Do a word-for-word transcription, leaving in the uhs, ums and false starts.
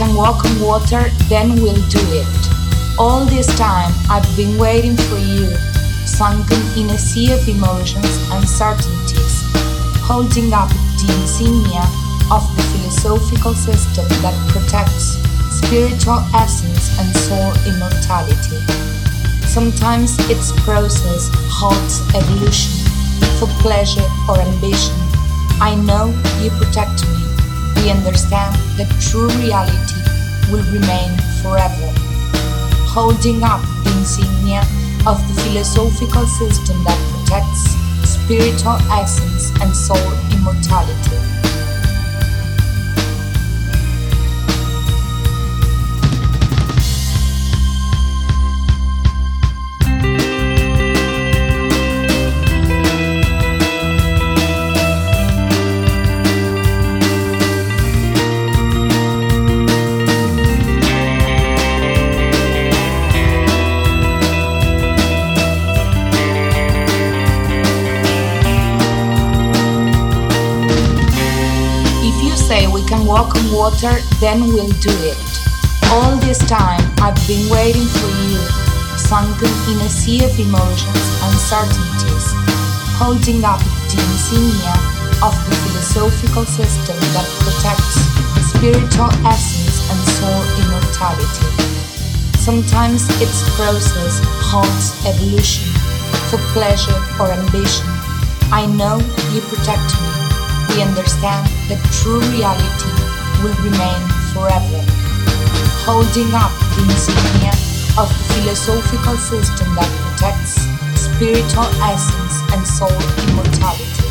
can walk on water, then we'll do it. All this time I've been waiting for you, sunken in a sea of emotions, uncertainties, holding up the insignia of the philosophical system that protects spiritual essence and soul immortality. Sometimes its process halts evolution for pleasure or ambition. I know you protect me. We understand that true reality will remain forever. Holding up the insignia of the philosophical system that protects spiritual essence and soul immortality. Say we can walk on water, then we'll do it. All this time I've been waiting for you, sunken in a sea of emotions, uncertainties, holding up the insignia of the philosophical system that protects spiritual essence and soul immortality. Sometimes its process halts evolution for pleasure or ambition. I know you protect me. We understand that true reality will remain forever. Holding up the insignia of the philosophical system that protects spiritual essence and soul immortality.